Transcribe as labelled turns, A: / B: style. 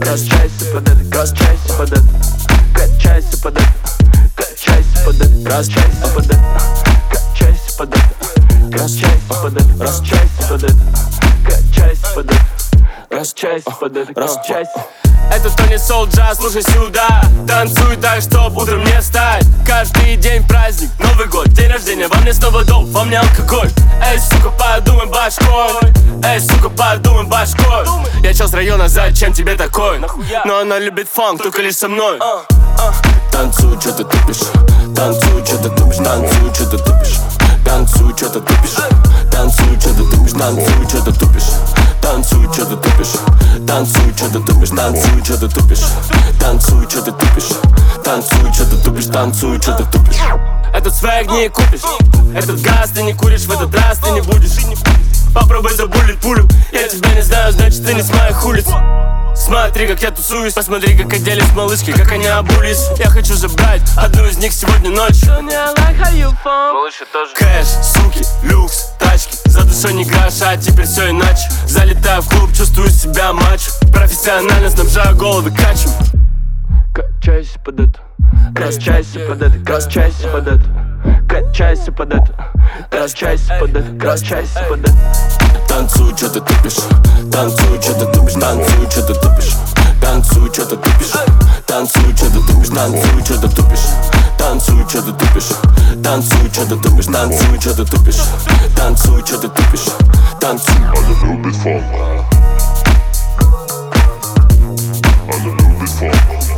A: Качайся под это, качайся под это, качайся под это, качайся под это, качайся под это, качайся под это, качайся под это, качайся под это, качайся под это, качайся под это, качайся.
B: Это Тони Солджа, слушай сюда. Танцуй так, чтоб утром не встать. Каждый день праздник, Новый год, день рождения. Во мне снова дом, во мне алкоголь. Эй, сука, подумай башкой. Эй, сука, подумай башкой. Я чел с района, зачем тебе такой? Но она любит фанк, только лишь со мной.
C: Танцуй, чё ты тупишь? Танцуй, чё ты тупишь? Танцуй, чё ты тупишь? Танцуй, чё ты тупишь? Танцуй, чё ты тупишь? Танцуй, чё ты тупишь? Танцуй, чё ты тупишь? Танцуй, чё ты тупишь? Танцуй, чё ты тупишь? Танцуй, чё ты тупишь? Танцуй, чё ты тупишь? Танцуй, чё ты тупишь?
B: Этот свэг не купишь. Этот газ ты не куришь, в этот раз ты не будешь. Попробуй забулить пулю. Я тебя не знаю, значит ты не с моих улиц. Смотри, как я тусуюсь, посмотри, как оделись малышки, как они обулись. Я хочу забрать одну из них сегодня ночью.
A: Малыши тоже.
B: Кэш, суки, люкс, тачки. За душой не гроша, а теперь все иначе. Залетаю в клуб, чувствую себя мачо. Профессионально снабжаю головы качем.
A: Качайся под это, качайся под это, качайся под это, качайся под это, качайся под это, качайся под это.
C: Танцуй, чё ты тупишь? Танцуй, чё ты тупишь? Танцуй, чё ты тупишь? Танцуй, чё ты тупишь? Танцуй, чё ты тупишь? Танцуй, чё ты тупишь? Танцуй, чё ты тупишь? Танцуй, чё ты тупишь? Танцуй, чё ты тупишь? Танцуй, чё ты тупишь? Танцуй.
D: Она любит фанк. Она любит фанк.